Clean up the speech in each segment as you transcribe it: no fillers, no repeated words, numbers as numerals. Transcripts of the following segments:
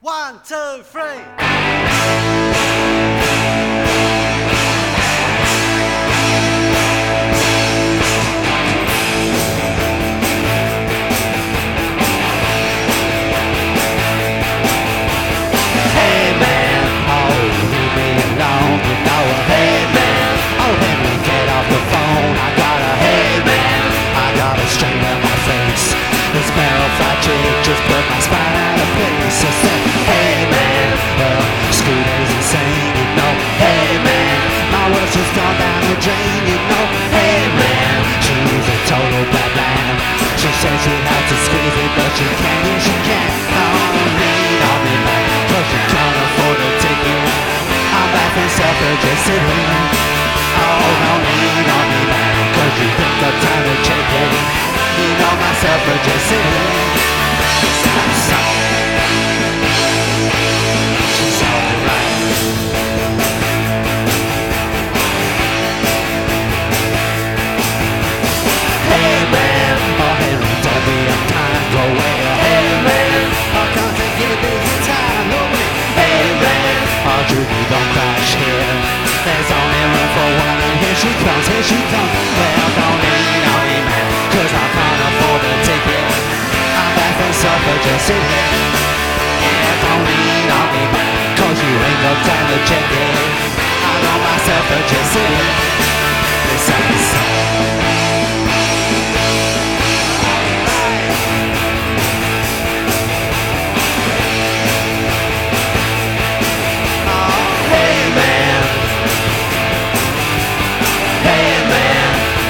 1, 2, 3. Just put my spine out of place. I said, hey man, Scooter's insane, you know. Hey man, my world's just gone down the drain, you know. Hey man, she's a total bad lamb. She says she has to squeeze it, but she can't, yeah she can't. Don't lean on me man, cause you can't afford to take it. I'm laughing self-adjusted. Oh, don't lean on me man, cause you think I'm trying to check it. You know my self-adjusted. She's alright. Hey man, oh Henry, don't be unkind, go away. Hey man, oh can't take it a big time, no way. Hey man, oh Judy, don't crash here. There's only room for one, and here she comes, here she comes. Well, don't lean on me man, cause I can't afford to take it. Self-adjusted. Yeah, don't lean on me man, cause you ain't got time to check it. I know myself adjusted. Oh, hey man. Hey man.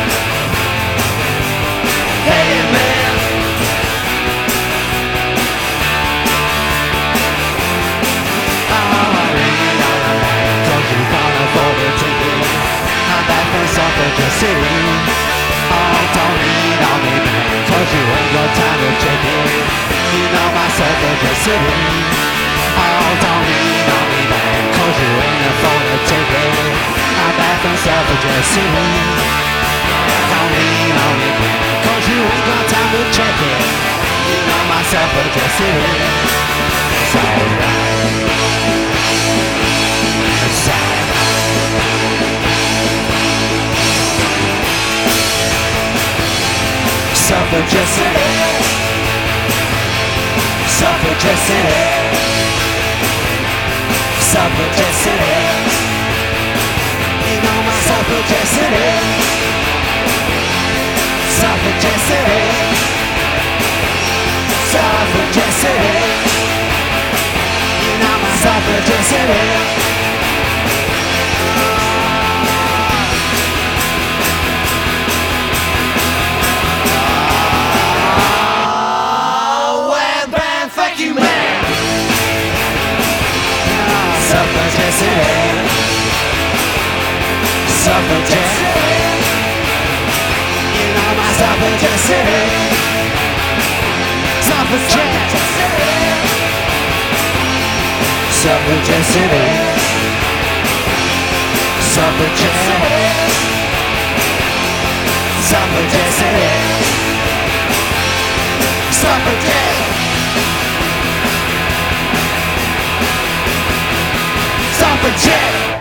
Hey man. Self-adjusted. Oh, don't lean on me man, cause you ain't got time to check it. You know my self-adjusted. Oh, don't lean on me man, cause you ain't afford to take it. I'm back from self-adjusted. Don't lean on me man, cause you ain't got time to check it. You know my self-adjusted. It's alright. It's alright. Self-adjusted. Self-adjusted. Self-adjusted. You know my self-adjusted. Self-adjusted. Self-adjusted. You know my self-adjusted. Self-adjusted. Self-adjusted. You know my self-adjusted. Self-adjusted. Self-adjusted. Self-adjusted. Self-adjusted. Self-adjusted. Self-adjusted.